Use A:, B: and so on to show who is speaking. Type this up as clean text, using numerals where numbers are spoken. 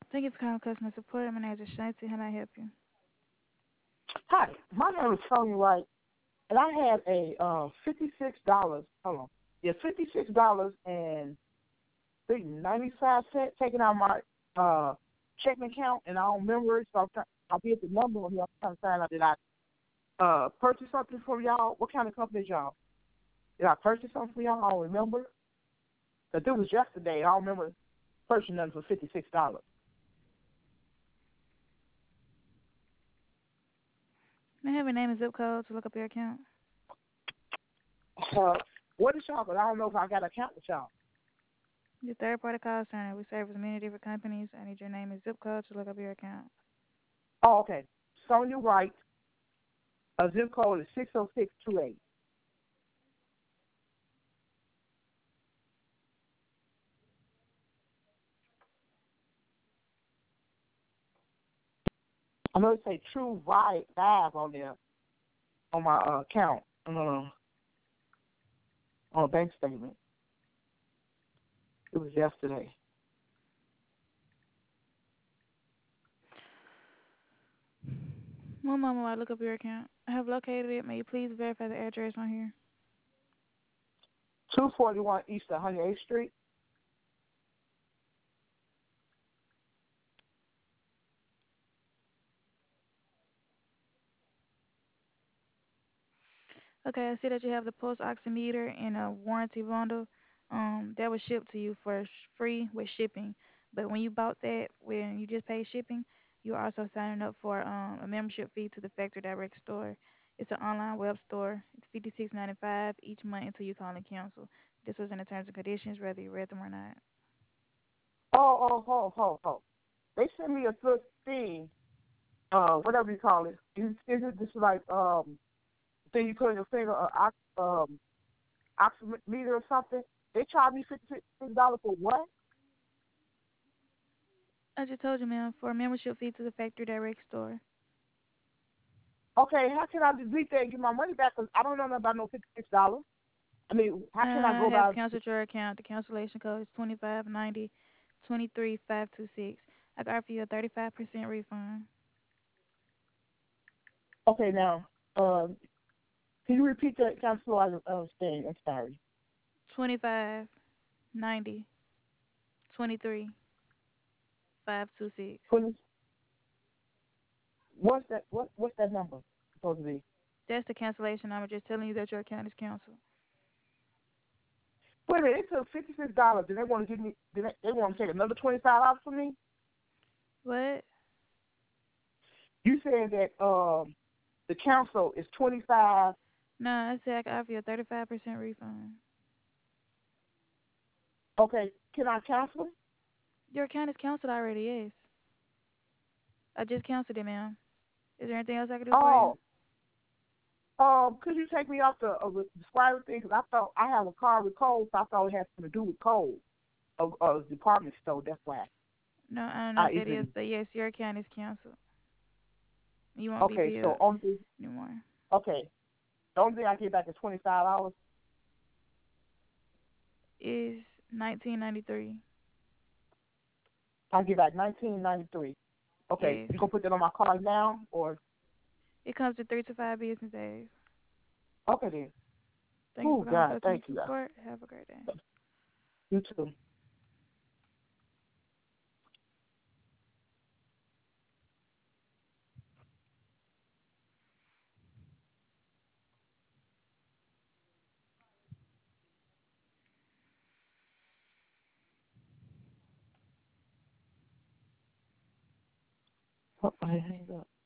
A: Thank you for calling customer support. My name is Shanti. How may I help you?
B: Hi, my name is Tony Wright, and I had a $56. Hold on, yeah, $56 and I think 95 cents taken out my checking account, and I don't remember it. So I'll be at the number on here. I'm trying to find out did I purchase something for y'all? What kind of company is y'all? Did I purchase something for y'all? I don't remember. Cause it was yesterday. I don't remember purchasing nothing for $56.
A: May I have your name and zip code to look up your account?
B: Uh, what is y'all? Cause I don't know if I got an account with y'all.
A: Your third party call center. We service many different companies. I need your name and zip code to look up your account.
B: Oh, okay. Sonia Wright. A zip code is 60628. I'm going to say True Vibe on there on my account on a bank statement. It was yesterday.
A: One moment while I look up your account. I have located it. May you please verify the address on here?
B: 241 East 108th Street.
A: Okay, I see that you have the pulse oximeter and a warranty bundle. That was shipped to you for free with shipping. But when you bought that, when you just paid shipping, you're also signing up for a membership fee to the Factory Direct store. It's an online web store. It's $56.95 each month until you call and cancel. This was in the terms and conditions, whether you read them or not.
B: Oh. They sent me a good thing, whatever you call it. Is it just like thing you put in your finger, oximeter or something? They charged me $56 for what?
A: I just told you, ma'am, for a membership fee to the Factory Direct store.
B: Okay, how can I delete that and get my money back? Cause I don't know nothing about no $56. I mean, how can I
A: I
B: go
A: have
B: about?
A: canceled your account. The cancellation code is 2590 23526. I can offer you a 35% refund.
B: Okay, now, can you repeat that? Cancel. I don't understand. I'm sorry.
A: 2590 23526.
B: 20, what's that number supposed to be?
A: That's the cancellation. I'm just telling you that your account is canceled.
B: Wait a minute, it took $56. Did they want to give me? They want to take another $25 from me?
A: What?
B: You said that the council is 25.
A: No, I said I can offer you a 35% refund.
B: Okay, can I cancel?
A: Your account is canceled already, yes. I just canceled it, ma'am. Is there anything else I can do for you?
B: Oh, could you take me off the subscriber thing? Because I thought I have a car with Kohl's, so I thought it had something to do with Kohl's, a department store. That's why
A: No, I don't know
B: I
A: what that is,
B: even.
A: but yes, your account is canceled. You won't be
B: Okay, so
A: billed anymore.
B: okay, the only thing I get back is $25.
A: Is 1993.
B: I get back 1993. Okay,
A: Yes.
B: you gonna put that on my card now, or
A: It comes to 3 to 5 business days.
B: okay then?
A: Thank you
B: Oh
A: for calling
B: God,
A: customer
B: thank you.
A: support. Have a great day.
B: You too. Oh, I hang up.